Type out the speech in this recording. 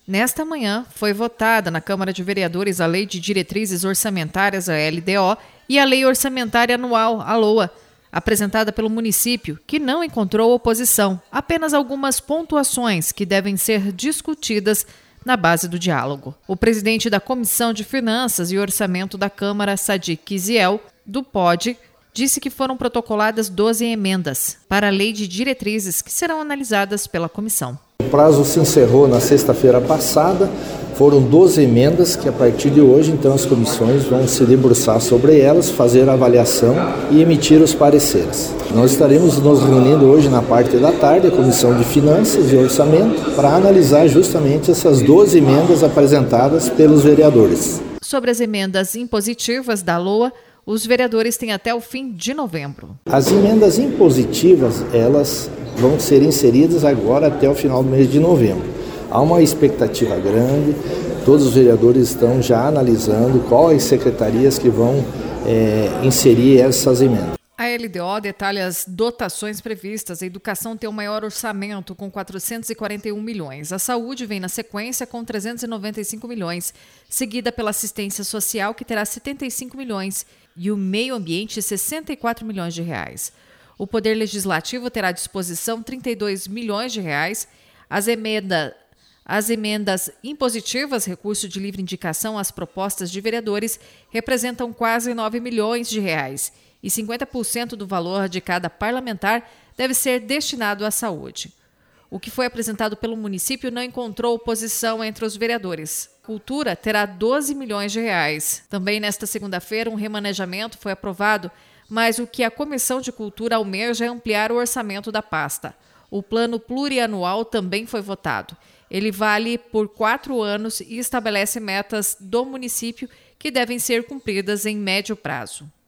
Nesta manhã, foi votada na Câmara de Vereadores a Lei de Diretrizes Orçamentárias, a LDO, e a Lei Orçamentária Anual, a LOA, apresentada pelo município, que não encontrou oposição, apenas algumas pontuações que devem ser discutidas na base do diálogo. O presidente da Comissão de Finanças e Orçamento da Câmara, Sadiq Kiziel, do POD, disse que foram protocoladas 12 emendas para a Lei de Diretrizes que serão analisadas pela comissão. O prazo se encerrou na sexta-feira passada, foram 12 emendas que a partir de hoje, então, as comissões vão se debruçar sobre elas, fazer a avaliação e emitir os pareceres. Nós estaremos nos reunindo hoje na parte da tarde, a Comissão de Finanças e Orçamento, para analisar justamente essas 12 emendas apresentadas pelos vereadores. Sobre as emendas impositivas da LOA, os vereadores têm até o fim de novembro. As emendas impositivas, elas vão ser inseridas agora até o final do mês de novembro. Há uma expectativa grande, todos os vereadores estão já analisando quais secretarias que vão inserir essas emendas. A LDO detalha as dotações previstas. A educação tem o maior orçamento, com 441 milhões. A saúde vem na sequência, com 395 milhões, seguida pela assistência social, que terá 75 milhões, e o meio ambiente, 64 milhões de reais. O Poder Legislativo terá à disposição 32 milhões de reais. As emendas impositivas, recurso de livre indicação às propostas de vereadores, representam quase 9 milhões de reais. E 50% do valor de cada parlamentar deve ser destinado à saúde. O que foi apresentado pelo município não encontrou oposição entre os vereadores. Cultura terá 12 milhões de reais. Também nesta segunda-feira, um remanejamento foi aprovado, mas o que a Comissão de Cultura almeja é ampliar o orçamento da pasta. O plano plurianual também foi votado. Ele vale por 4 anos e estabelece metas do município que devem ser cumpridas em médio prazo.